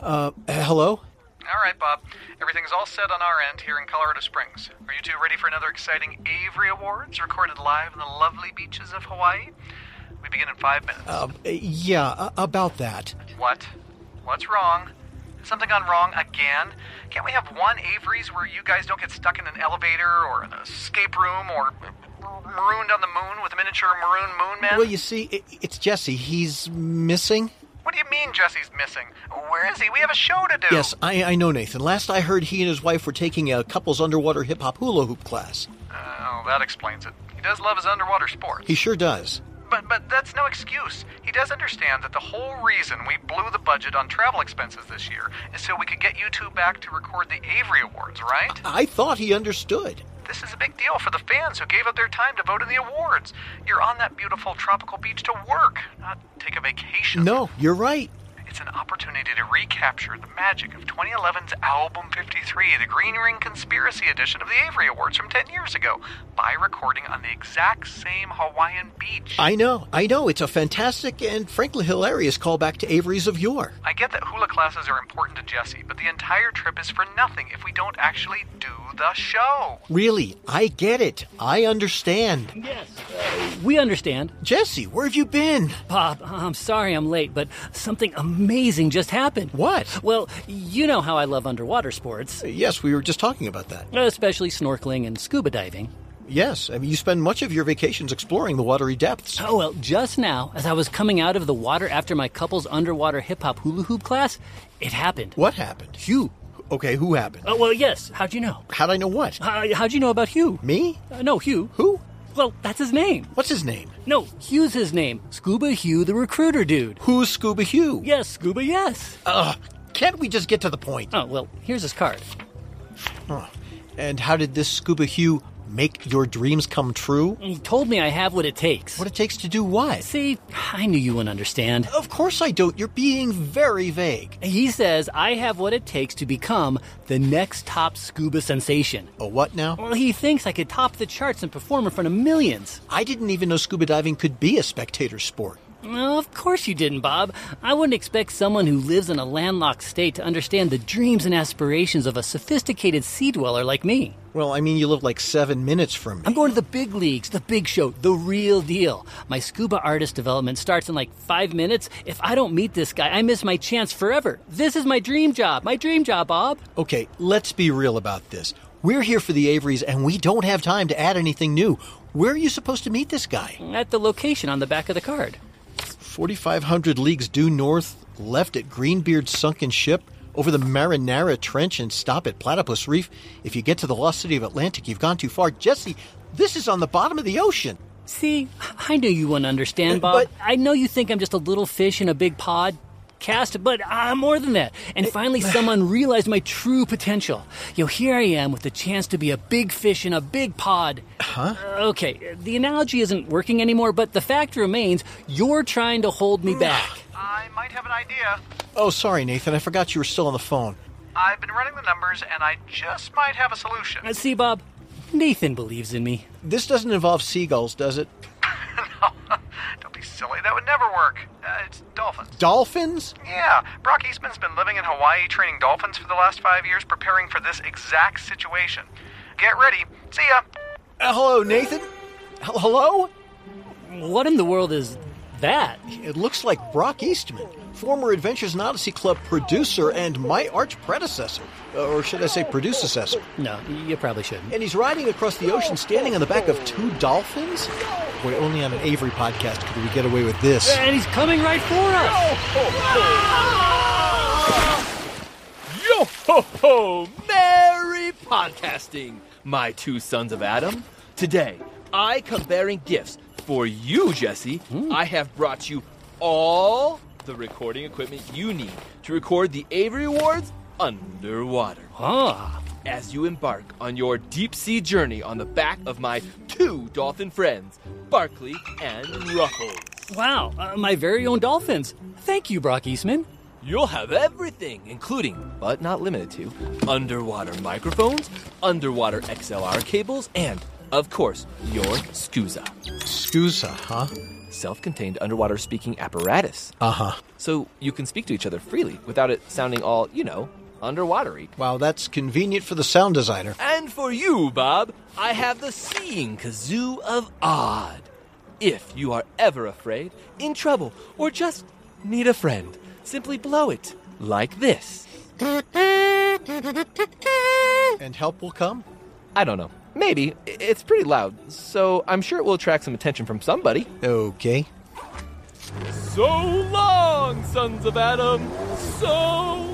Hello? All right, Bob. Everything's all set on our end here in Colorado Springs. Are you two ready for another exciting Avery Awards recorded live on the lovely beaches of Hawaii? We begin in 5 minutes. Yeah, about that. What? What's wrong? Something gone wrong again? Can't we have one Avery's where you guys don't get stuck in an elevator or an escape room or marooned on the moon with a miniature maroon moon man? Well, you see, it's Jesse. He's missing. What do you mean Jesse's missing? Where is he? We have a show to do. Yes, I know, Nathan. Last I heard, he and his wife were taking a couple's underwater hip-hop hula hoop class. Oh, that explains it. He does love his underwater sports. He sure does. But that's no excuse. He does understand that the whole reason we blew the budget on travel expenses this year is so we could get you two back to record the Avery Awards, right? I thought he understood. This is a big deal for the fans who gave up their time to vote in the awards. You're on that beautiful tropical beach to work, not take a vacation. No, you're right. It's an opportunity to recapture the magic of 2011's Album 53, the Green Ring Conspiracy edition of the Avery Awards from 10 years ago, by recording on the exact same Hawaiian beach. I know. It's a fantastic and frankly hilarious callback to Avery's of yore. I get that hula classes are important to Jesse, but the entire trip is for nothing if we don't actually do the show. Really, I get it. I understand. Yes, we understand. Jesse, where have you been? Bob, I'm sorry I'm late, but something amazing just happened. What? Well, you know how I love underwater sports. Yes, we were just talking about that. Especially snorkeling and scuba diving. Yes, I mean, you spend much of your vacations exploring the watery depths. Oh, well, just now, as I was coming out of the water after my couple's underwater hip-hop hula hoop class, it happened. What happened? Hugh. Okay, who happened? Oh, well, yes. How'd you know? How'd I know what? How'd you know about Hugh? Me? No, Hugh. Who? Well, that's his name. What's his name? No, Hugh's his name. Scuba Hugh, the recruiter dude. Who's Scuba Hugh? Yes, Scuba, yes. Can't we just get to the point? Oh, well, here's his card. And how did this Scuba Hugh make your dreams come true? He told me I have what it takes. What it takes to do what? See, I knew you wouldn't understand. Of course I don't. You're being very vague. He says I have what it takes to become the next top scuba sensation. A what now? Well, he thinks I could top the charts and perform in front of millions. I didn't even know scuba diving could be a spectator sport. Well, of course you didn't, Bob. I wouldn't expect someone who lives in a landlocked state to understand the dreams and aspirations of a sophisticated sea dweller like me. Well, I mean, you live like 7 minutes from me. I'm going to the big leagues, the big show, the real deal. My scuba artist development starts in like 5 minutes. If I don't meet this guy, I miss my chance forever. This is my dream job, Bob. Okay, let's be real about this. We're here for the Averys, and we don't have time to add anything new. Where are you supposed to meet this guy? At the location on the back of the card. 4,500 leagues due north, left at Greenbeard's sunken ship, over the Marinara Trench and stop at Platypus Reef. If you get to the lost city of Atlantic, you've gone too far. Jesse, this is on the bottom of the ocean. See, I knew you wouldn't understand, Bob. But I know you think I'm just a little fish in a big pod cast, but I'm more than that. And finally someone realized my true potential. Here I am with the chance to be a big fish in a big pod. Huh? Okay, the analogy isn't working anymore, but the fact remains, you're trying to hold me back. I might have an idea. Oh, sorry, Nathan. I forgot you were still on the phone. I've been running the numbers, and I just might have a solution. See, Bob, Nathan believes in me. This doesn't involve seagulls, does it? No, don't be silly. That would never work. It's dolphins. Dolphins? Yeah. Brock Eastman's been living in Hawaii training dolphins for the last 5 years, preparing for this exact situation. Get ready. See ya. Hello, Nathan? Hello? What in the world is that? It looks like Brock Eastman, former Adventures in Odyssey Club producer and my arch predecessor. Or should I say producer-cessor. No, you probably shouldn't. And he's riding across the ocean standing on the back of 2 dolphins? Boy, only on an Avery podcast could we get away with this. And he's coming right for us! Yo-ho-ho! Merry podcasting, my 2 sons of Adam. Today, I come bearing gifts for you, Jesse. I have brought you all the recording equipment you need to record the Avery Awards underwater. As you embark on your deep-sea journey on the back of my 2 dolphin friends, Barkley and Ruffles. Wow, my very own dolphins. Thank you, Brock Eastman. You'll have everything, including, but not limited to, underwater microphones, underwater XLR cables, and, of course, your SCUSA. SCUSA, huh? self-contained underwater speaking apparatus. Uh-huh. So you can speak to each other freely without it sounding all, underwatery. Wow, that's convenient for the sound designer. And for you, Bob, I have the Seeing Kazoo of Odd. If you are ever afraid, in trouble, or just need a friend, simply blow it like this. And help will come? I don't know. Maybe. It's pretty loud, so I'm sure it will attract some attention from somebody. Okay. So long, sons of Adam! So long!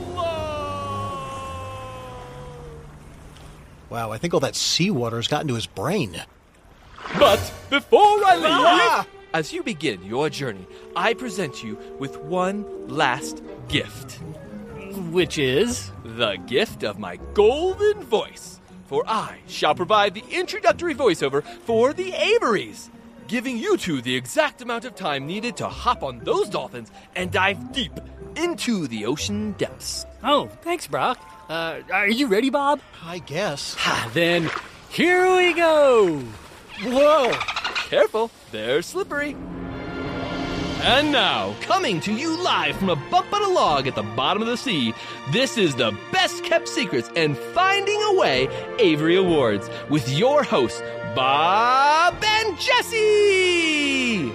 Wow, I think all that seawater has gotten to his brain. But before I leave, as you begin your journey, I present you with one last gift. Which is? The gift of my golden voice. For I shall provide the introductory voiceover for the Averys, giving you two the exact amount of time needed to hop on those dolphins and dive deep into the ocean depths. Oh, thanks, Brock. Are you ready, Bob? I guess. Then here we go. Whoa! Careful, they're slippery. And now, coming to you live from a bump on a log at the bottom of the sea, this is the Best Kept Secrets and Finding a Way Avery Awards with your hosts, Bob and Jesse!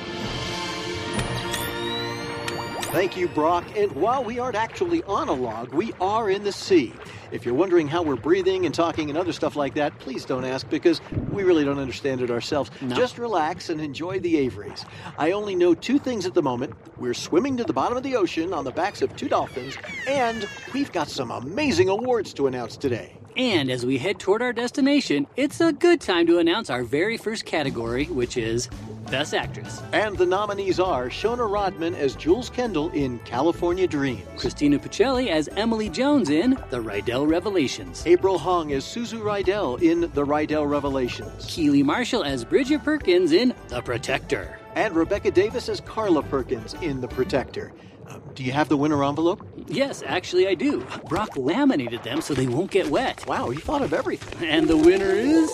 Thank you, Brock. And while we aren't actually on a log, we are in the sea. If you're wondering how we're breathing and talking and other stuff like that, please don't ask because we really don't understand it ourselves. No. Just relax and enjoy the Averys. I only know two things at the moment. We're swimming to the bottom of the ocean on the backs of two dolphins, and we've got some amazing awards to announce today. And as we head toward our destination, it's a good time to announce our very first category, which is Best Actress. And the nominees are Shona Rodman as Jules Kendall in California Dreams, Christina Puccelli as Emily Jones in The Rydell Revelations, April Hong as Suzu Rydell in The Rydell Revelations, Keely Marshall as Bridget Perkins in The Protector, and Rebecca Davis as Carla Perkins in The Protector. Do you have the winner envelope? Yes, actually I do. Brock laminated them so they won't get wet. Wow, he thought of everything. And the winner is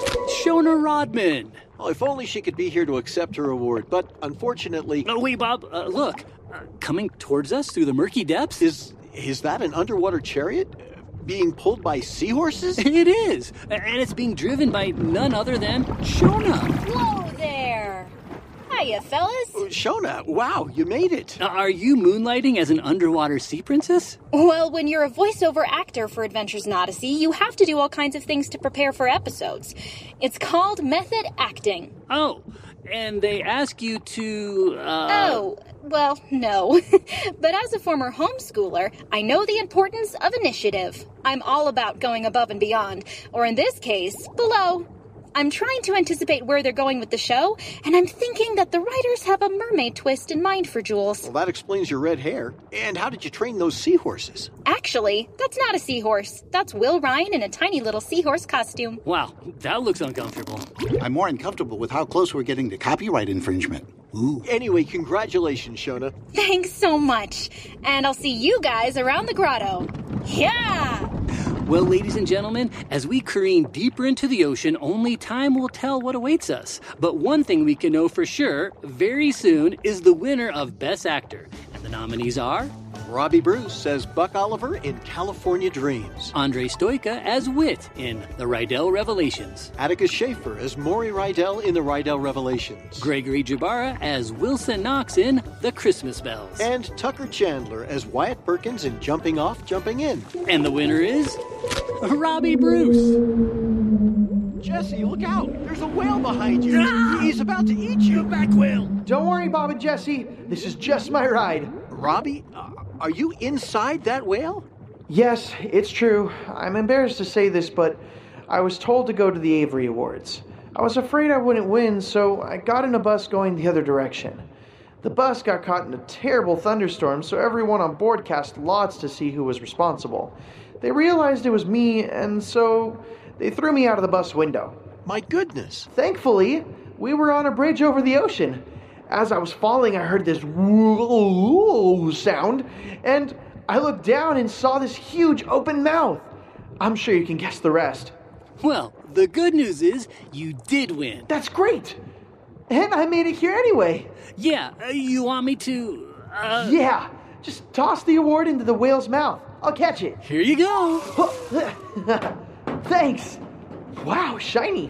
Shona Rodman. Well, if only she could be here to accept her award, but unfortunately... Oh, wait, Bob, look. Coming towards us through the murky depths? Is that an underwater chariot? Being pulled by seahorses? It is. And it's being driven by none other than Shona. Whoa there! Hiya, fellas. Shona, wow, you made it. Are you moonlighting as an underwater sea princess? Well, when you're a voiceover actor for Adventures in Odyssey, you have to do all kinds of things to prepare for episodes. It's called method acting. Oh, and they ask you to, Oh, well, no. But as a former homeschooler, I know the importance of initiative. I'm all about going above and beyond, or in this case, below. I'm trying to anticipate where they're going with the show, and I'm thinking that the writers have a mermaid twist in mind for Jules. Well, that explains your red hair. And how did you train those seahorses? Actually, that's not a seahorse. That's Will Ryan in a tiny little seahorse costume. Wow, that looks uncomfortable. I'm more uncomfortable with how close we're getting to copyright infringement. Ooh. Anyway, congratulations, Shona. Thanks so much. And I'll see you guys around the grotto. Yeah! Well, ladies and gentlemen, as we careen deeper into the ocean, only time will tell what awaits us. But one thing we can know for sure, very soon, is the winner of Best Actor. And the nominees are... Robbie Bruce as Buck Oliver in California Dreams, Andre Stoika as Wit in The Rydell Revelations, Atticus Schaefer as Maury Rydell in The Rydell Revelations, Gregory Jabara as Wilson Knox in The Christmas Bells, and Tucker Chandler as Wyatt Perkins in Jumping Off, Jumping In. And the winner is... Robbie Bruce. Jesse, look out! There's a whale behind you! He's about to eat you! Back whale. Don't worry, Bob and Jesse. This is just my ride. Robbie, are you inside that whale? Yes, it's true. I'm embarrassed to say this, but I was told to go to the Avery Awards. I was afraid I wouldn't win, so I got in a bus going the other direction. The bus got caught in a terrible thunderstorm, so everyone on board cast lots to see who was responsible. They realized it was me, and so they threw me out of the bus window. My goodness. Thankfully, we were on a bridge over the ocean. As I was falling, I heard this whoa sound, and I looked down and saw this huge open mouth. I'm sure you can guess the rest. Well, the good news is you did win. That's great! And I made it here anyway. Yeah, you want me to... Yeah, just toss the award into the whale's mouth. I'll catch it. Here you go. Thanks. Wow, shiny.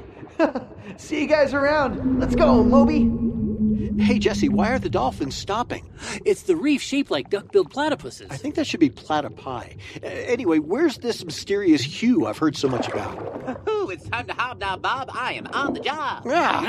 See you guys around. Let's go, Moby. Hey, Jesse, why are the dolphins stopping? It's the reef shaped like duck-billed platypuses. I think that should be platypi. Anyway, where's this mysterious Hugh I've heard so much about? Ooh, it's time to hobnob, Bob. I am on the job.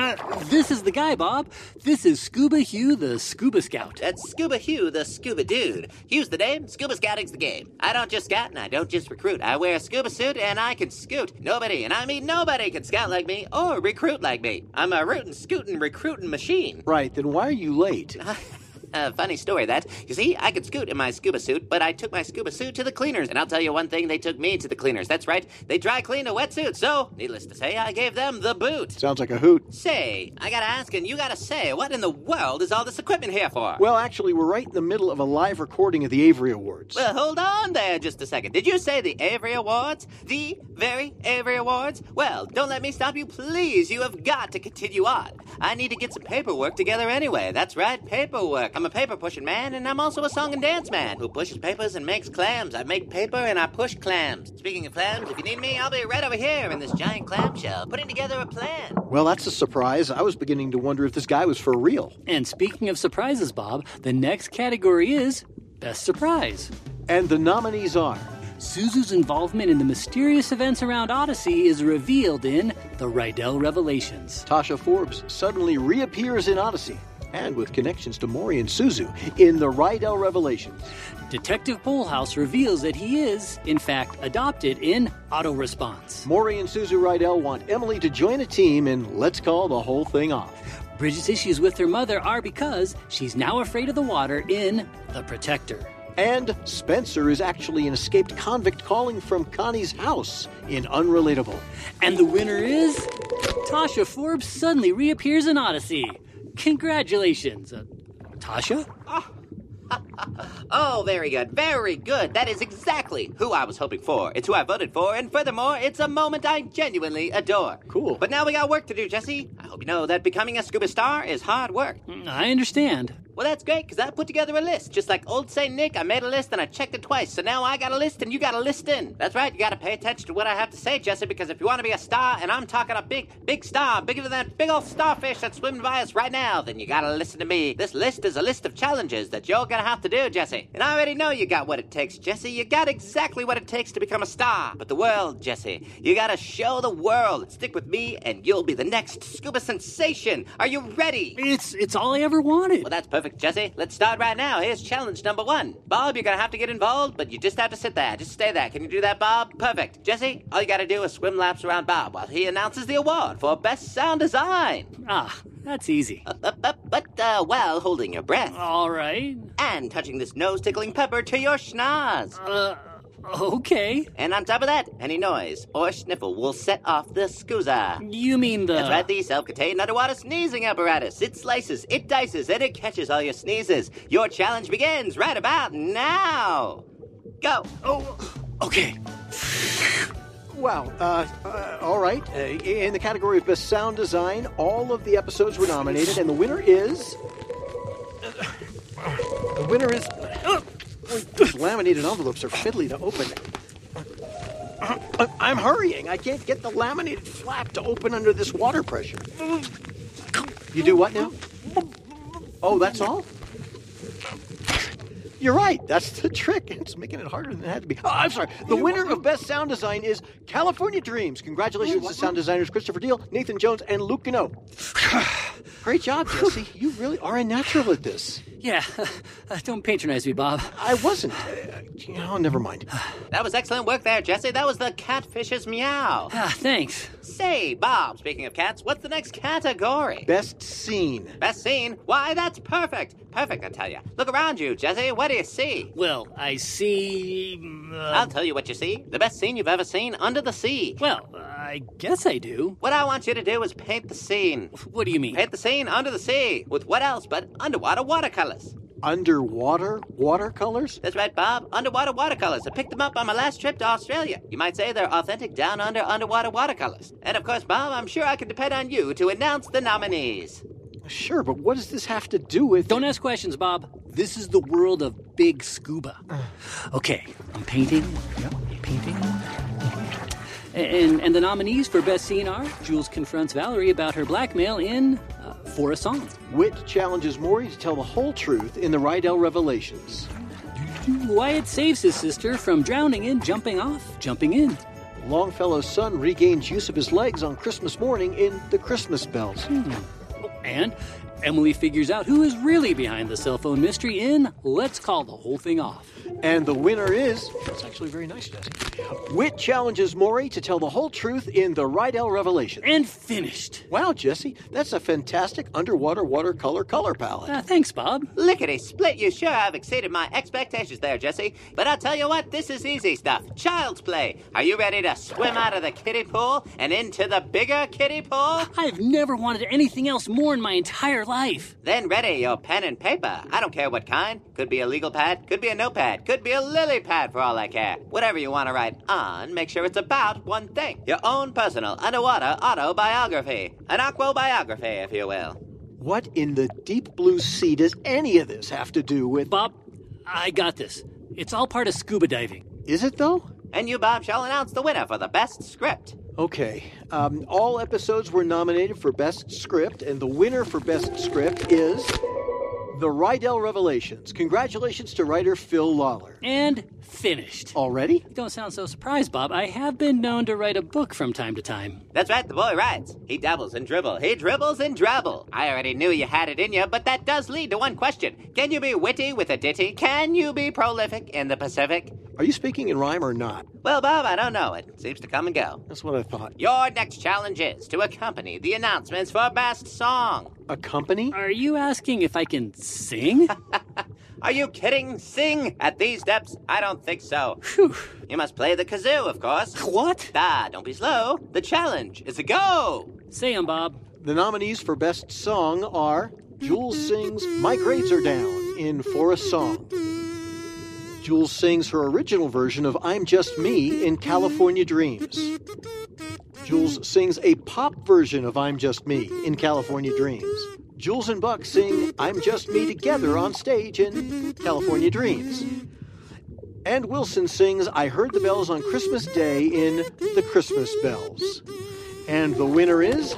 This is the guy, Bob. This is Scuba Hugh, the Scuba Scout. That's Scuba Hugh, the scuba dude. Hugh's the name, scuba scouting's the game. I don't just scout and I don't just recruit. I wear a scuba suit and I can scoot. Nobody, and I mean nobody, can scout like me or recruit like me. I'm a rootin', scootin', recruiting machine. Right, then why are you late? Funny story that. You see, I could scoot in my scuba suit, but I took my scuba suit to the cleaners. And I'll tell you one thing, they took me to the cleaners. That's right, they dry cleaned a wetsuit. So, needless to say, I gave them the boot. Sounds like a hoot. Say, I gotta ask and you gotta say, what in the world is all this equipment here for? Well, actually, we're right in the middle of a live recording of the Avery Awards. Well, hold on there just a second. Did you say the Avery Awards? The very Avery Awards? Well, don't let me stop you, please. You have got to continue on. I need to get some paperwork together anyway. That's right, paperwork. I'm a paper-pushing man, and I'm also a song and dance man who pushes papers and makes clams. I make paper and I push clams. Speaking of clams, if you need me, I'll be right over here in this giant clamshell, putting together a plan. Well, that's a surprise. I was beginning to wonder if this guy was for real. And speaking of surprises, Bob, the next category is Best Surprise. And the nominees are... Suzu's involvement in the mysterious events around Odyssey is revealed in The Rydell Revelations. Tasha Forbes suddenly reappears in Odyssey, and with connections to Maury and Suzu in The Rydell Revelations. Detective Polehouse reveals that he is, in fact, adopted in Auto Response. Maury and Suzu Rydell want Emily to join a team, and let's call the whole thing off. Bridget's issues with her mother are because she's now afraid of the water in The Protector. And Spencer is actually an escaped convict calling from Connie's house in Unrelatable. And the winner is... Tasha Forbes suddenly reappears in Odyssey. Congratulations. Tasha? Oh, very good, very good. That is exactly who I was hoping for. It's who I voted for, and furthermore, it's a moment I genuinely adore. Cool. But now we got work to do, Jesse. I hope you know that becoming a scuba star is hard work. I understand. Well, that's great, because I put together a list. Just like old St. Nick, I made a list and I checked it twice. So now I got a list and you got a list in. That's right, you got to pay attention to what I have to say, Jesse, because if you want to be a star, and I'm talking a big star, bigger than that big old starfish that's swimming by us right now, then you got to listen to me. This list is a list of challenges that you're going to have to do, Jesse. And I already know you got what it takes, Jesse. You got exactly what it takes to become a star. But the world, Jesse, you got to show the world. Stick with me and you'll be the next scuba sensation. Are you ready? It's all I ever wanted. Well, that's perfect, Jesse. Let's start right now. Here's challenge number 1. Bob, you're gonna have to get involved, but you just have to sit there. Just stay there. Can you do that, Bob? Perfect. Jesse, all you gotta do is swim laps around Bob while he announces the award for Best Sound Design. That's easy. But while holding your breath. All right. And touching this nose-tickling pepper to your schnoz. Okay. And on top of that, any noise or sniffle will set off the SCUSA. You mean the... That's right, the self-contained underwater sneezing apparatus. It slices, it dices, and it catches all your sneezes. Your challenge begins right about now. Go. Oh, okay. Wow. All right. In the category of Best Sound Design, all of the episodes were nominated, and the winner is... These laminated envelopes are fiddly to open. I'm hurrying. I can't get the laminated flap to open under this water pressure. You do what now? Oh, that's all? You're right. That's the trick. It's making it harder than it had to be. Oh, I'm sorry. The winner of Best Sound Design is California Dreams. Congratulations to sound designers Christopher Deal, Nathan Jones, and Luke Gano. Great job, Jesse. You really are a natural at this. Yeah. Don't patronize me, Bob. I wasn't. Never mind. That was excellent work there, Jesse. That was the catfish's meow. Thanks. Say, Bob, speaking of cats, what's the next category? Best Scene. Best scene? Why, that's perfect. Perfect, I tell you. Look around you, Jesse. What do you see? Well, I see... I'll tell you what you see. The best scene you've ever seen under the sea. Well, I guess I do. What I want you to do is paint the scene. What do you mean? Paint the scene under the sea. With what else but underwater watercolors. Underwater watercolors? That's right, Bob. Underwater watercolors. I picked them up on my last trip to Australia. You might say they're authentic down under underwater watercolors. And of course, Bob, I'm sure I can depend on you to announce the nominees. Sure, but what does this have to do with... Don't ask questions, Bob. This is the world of big scuba. Okay, I'm painting. Yep, painting. And the nominees for Best Scene are Jules confronts Valerie about her blackmail in For a Song. Wit challenges Maury to tell the whole truth in the Rydell Revelations. Wyatt saves his sister from drowning in Jumping Off, Jumping In. Longfellow's son regains use of his legs on Christmas morning in The Christmas Bells. And Emily figures out who is really behind the cell phone mystery in Let's Call the Whole Thing Off. And the winner is... That's actually very nice, Jesse. Wit challenges Maury to tell the whole truth in the Rydell Revelation. And finished. Wow, Jesse, that's a fantastic underwater watercolor color palette. Thanks, Bob. Lickety split, you sure have exceeded my expectations there, Jesse. But I'll tell you what, this is easy stuff. Child's play. Are you ready to swim out of the kiddie pool and into the bigger kiddie pool? I've never wanted anything else more in my entire life. Then ready your pen and paper. I don't care what kind. Could be a legal pad, could be a notepad, could be a lily pad for all I care. Whatever you want to write on, make sure it's about one thing. Your own personal underwater autobiography. An aquabiography, if you will. What in the deep blue sea does any of this have to do with... Bob, I got this. It's all part of scuba diving. Is it, though? And you, Bob, shall announce the winner for the best script. Okay. All episodes were nominated for Best Script, and the winner for Best Script is... The Rydell Revelations. Congratulations to writer Phil Lawler. And finished. Already? Don't sound so surprised, Bob. I have been known to write a book from time to time. That's right, the boy writes. He dabbles in dribble. He dribbles in drabble. I already knew you had it in you, but that does lead to one question. Can you be witty with a ditty? Can you be prolific in the Pacific? Are you speaking in rhyme or not? Well, Bob, I don't know. It seems to come and go. That's what I thought. Your next challenge is to accompany the announcements for Best Song. Accompany? Are you asking if I can sing? Are you kidding? Sing at these depths? I don't think so. Whew. You must play the kazoo, of course. What? Don't be slow. The challenge is a go. Say 'em, Bob. The nominees for Best Song are Jules sings My Grades Are Down in For a Song. Jules sings her original version of I'm Just Me in California Dreams. Jules sings a pop version of I'm Just Me in California Dreams. Jules and Buck sing I'm Just Me together on stage in California Dreams. And Wilson sings I Heard the Bells on Christmas Day in The Christmas Bells. And the winner is...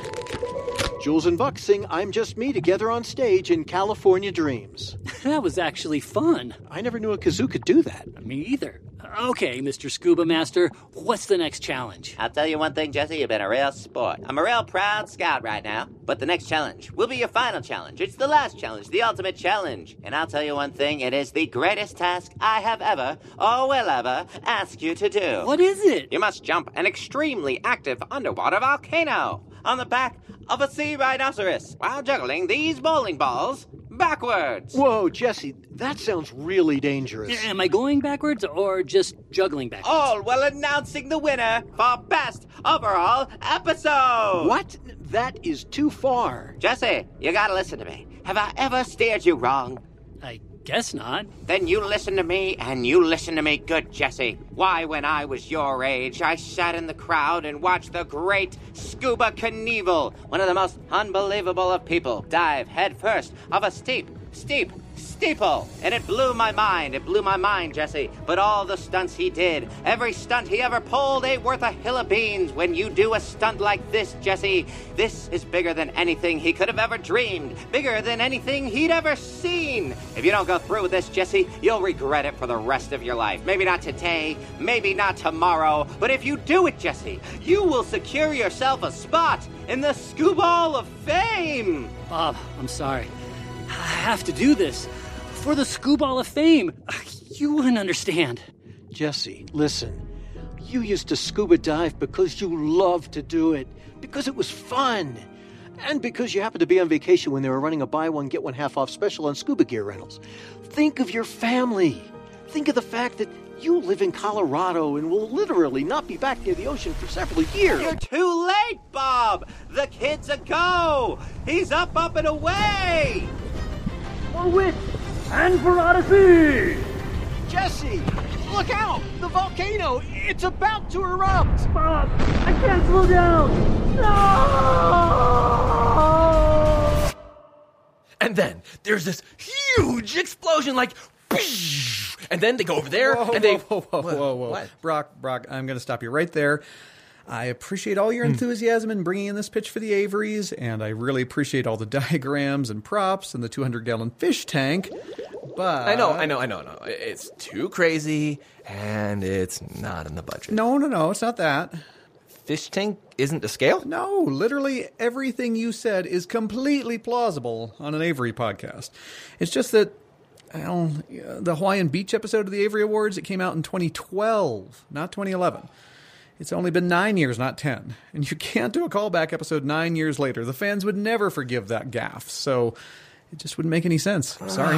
Jules and Buck sing I'm Just Me together on stage in California Dreams. That was actually fun. I never knew a kazoo could do that. Me either. Okay, Mr. Scuba Master, what's the next challenge? I'll tell you one thing, Jesse, you've been a real sport. I'm a real proud scout right now. But the next challenge will be your final challenge. It's the last challenge, the ultimate challenge. And I'll tell you one thing, it is the greatest task I have ever, or will ever, ask you to do. What is it? You must jump an extremely active underwater volcano on the back of a sea rhinoceros while juggling these bowling balls backwards. Whoa, Jesse, that sounds really dangerous. Am I going backwards or just juggling backwards? All while announcing the winner for Best Overall Episode. What? That is too far. Jesse, you gotta listen to me. Have I ever steered you wrong? I guess not. Then you listen to me, and you listen to me good, Jesse. Why, when I was your age, I sat in the crowd and watched the great Scuba Knievel, one of the most unbelievable of people, dive headfirst off a steep steeple. And it blew my mind, Jesse. But all the stunts he did, every stunt he ever pulled ain't worth a hill of beans when you do a stunt like this, Jesse. This is bigger than anything he could have ever dreamed, bigger than anything he'd ever seen. If you don't go through with this, Jesse, you'll regret it for the rest of your life. Maybe not today, maybe not tomorrow, but if you do it, Jesse, you will secure yourself a spot in the Scuba Hall of Fame. Bob, I'm sorry. I have to do this. For the Scuba Hall of Fame. You wouldn't understand. Jesse, listen. You used to scuba dive because you loved to do it. Because it was fun. And because you happened to be on vacation when they were running a buy one, get one half off special on scuba gear rentals. Think of your family. Think of the fact that you live in Colorado and will literally not be back near the ocean for several years. You're too late, Bob. The kid's a go. He's up and away. For wit and for Odyssey! Jesse, look out! The volcano! It's about to erupt! Bob, I can't slow down! No! then there's this huge explosion, like, and then they go over there, and they... Whoa. What? Brock, I'm going to stop you right there. I appreciate all your enthusiasm in bringing in this pitch for the Averys, and I really appreciate all the diagrams and props and the 200-gallon fish tank, but... I know. It's too crazy, and it's not in the budget. No, it's not that. Fish tank isn't to scale? No, literally everything you said is completely plausible on an Avery podcast. It's just that, well, the Hawaiian Beach episode of the Avery Awards, it came out in 2012, not 2011. It's only been 9 years, not 10. And you can't do a callback episode 9 years later. The fans would never forgive that gaffe, so it just wouldn't make any sense. Sorry.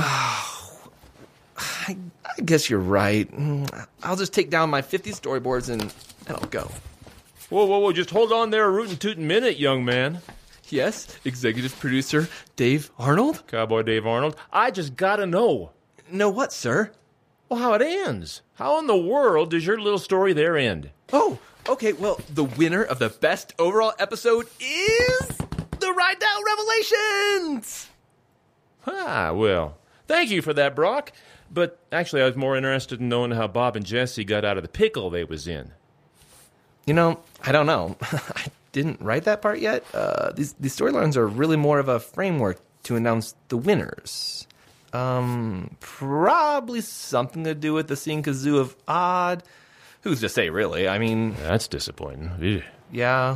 I guess you're right. I'll just take down my 50 storyboards and I'll go. Whoa, just hold on there a rootin' tootin' minute, young man. Yes, executive producer Dave Arnold? Cowboy Dave Arnold, I just gotta know. Know what, sir? Well, how it ends. How in the world does your little story there end? Oh, okay, well, the winner of the best overall episode is the Ride Down Revelations! Well, thank you for that, Brock. But actually, I was more interested in knowing how Bob and Jesse got out of the pickle they was in. You know, I don't know. I didn't write that part yet. These storylines are really more of a framework to announce the winners. Probably something to do with the Seeing Kazoo of Odd. Who's to say, really? I mean... That's disappointing. Ew. Yeah.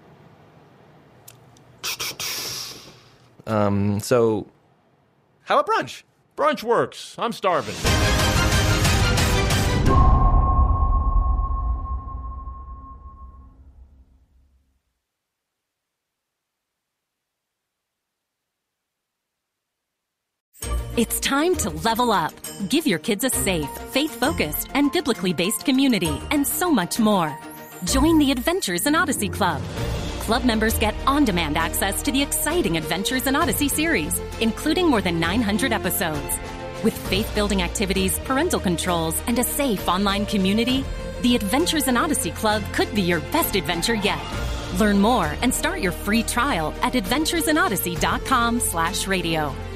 So... How about brunch? Brunch works. I'm starving. It's time to level up. Give your kids a safe, faith-focused, and biblically based community, and so much more. Join the Adventures in Odyssey Club. Club members get on-demand access to the exciting Adventures in Odyssey series, including more than 900 episodes. With faith-building activities, parental controls, and a safe online community, the Adventures in Odyssey Club could be your best adventure yet. Learn more and start your free trial at adventuresinodyssey.com/radio.